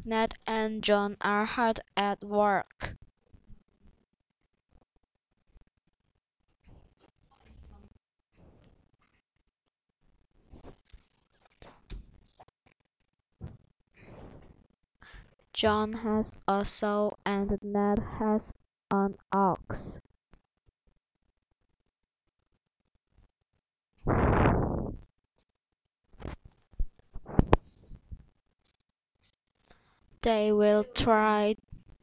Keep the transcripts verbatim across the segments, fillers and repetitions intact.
Ned and John are hard at work. John has a sow and Ned has an ox. They will try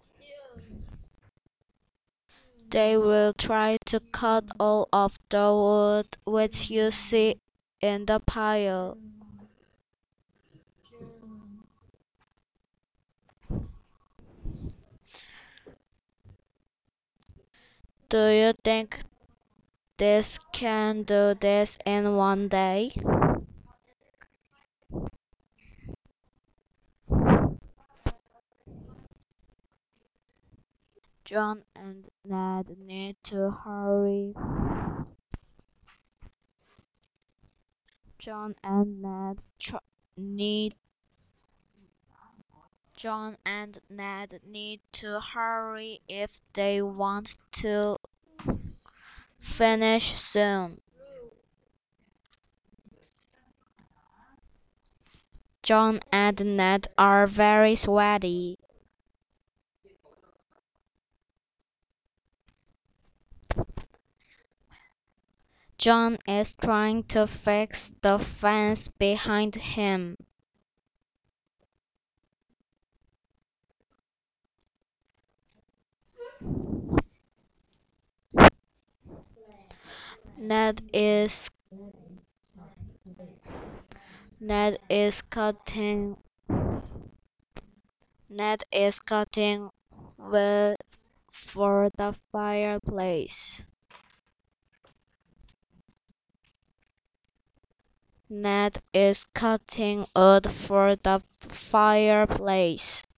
they will try to cut all of the wood which you see in the pile. Do you think this can do this in one day? John and Ned need to hurry. John and Ned tr- need John and Ned need to hurry if they want to finish soon. John and Ned are very sweaty. John is trying to fix the fence behind him. Ned is Ned is cutting Ned is cutting wood for the fireplace. Ned is cutting wood for the fireplace.